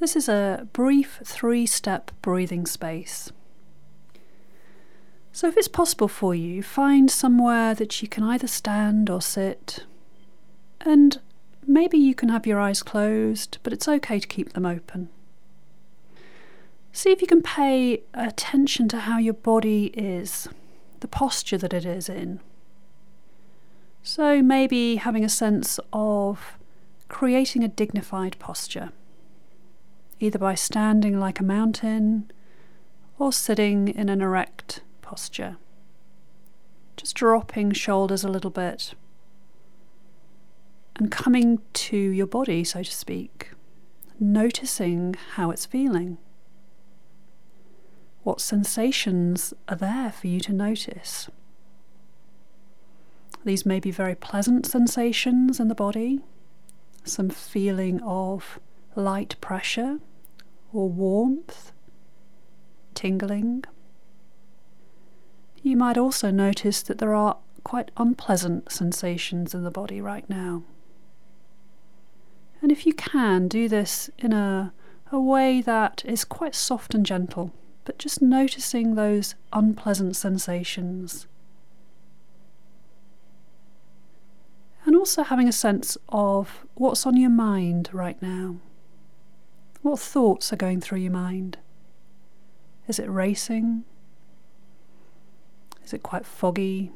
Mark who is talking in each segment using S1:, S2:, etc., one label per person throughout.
S1: This is a brief 3-step breathing space. So if it's possible for you, find somewhere that you can either stand or sit, and maybe you can have your eyes closed, but it's okay to keep them open. See if you can pay attention to how your body is, the posture that it is in. So maybe having a sense of creating a dignified posture, either by standing like a mountain or sitting in an erect posture. Just dropping shoulders a little bit and coming to your body, so to speak, noticing how it's feeling. What sensations are there for you to notice? These may be very pleasant sensations in the body, some feeling of light pressure or warmth, tingling. You might also notice that there are quite unpleasant sensations in the body right now. And if you can, do this in a way that is quite soft and gentle, but just noticing those unpleasant sensations. And also having a sense of what's on your mind right now. What thoughts are going through your mind? Is it racing? Is it quite foggy?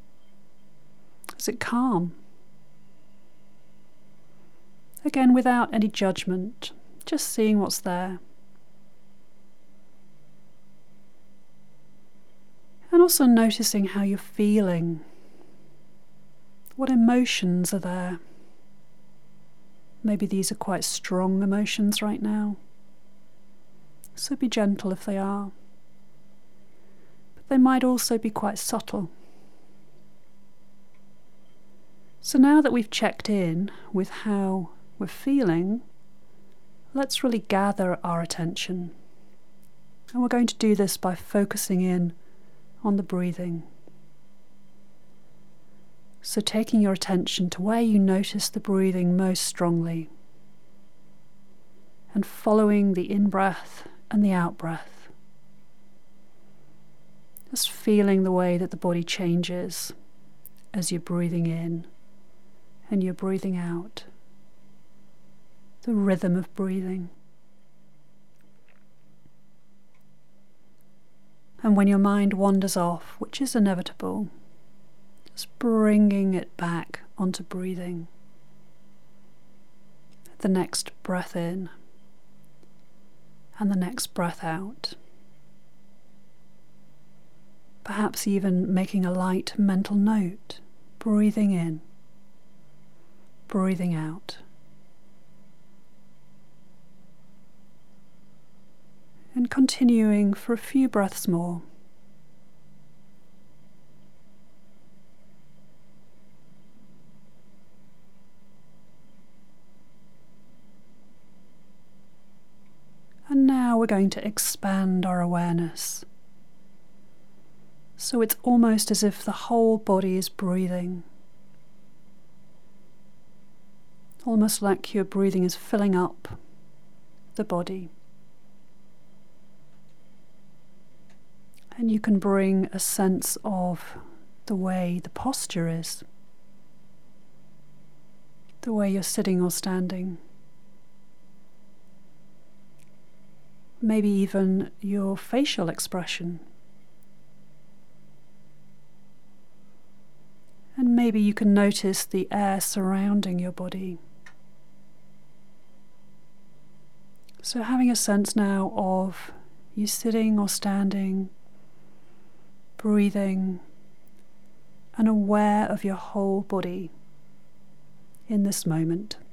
S1: Is it calm? Again, without any judgment, just seeing what's there. And also noticing how you're feeling. What emotions are there? Maybe these are quite strong emotions right now. So be gentle if they are. But they might also be quite subtle. So now that we've checked in with how we're feeling, let's really gather our attention. And we're going to do this by focusing in on the breathing. So taking your attention to where you notice the breathing most strongly, and following the in-breath and the out-breath. Just feeling the way that the body changes as you're breathing in and you're breathing out. The rhythm of breathing. And when your mind wanders off, which is inevitable, just bringing it back onto breathing. The next breath in and the next breath out. Perhaps even making a light mental note, breathing in, breathing out. And continuing for a few breaths more. And now we're going to expand our awareness. So it's almost as if the whole body is breathing. Almost like your breathing is filling up the body. And you can bring a sense of the way the posture is, the way you're sitting or standing. Maybe even your facial expression. And maybe you can notice the air surrounding your body. So having a sense now of you sitting or standing, breathing, and aware of your whole body in this moment.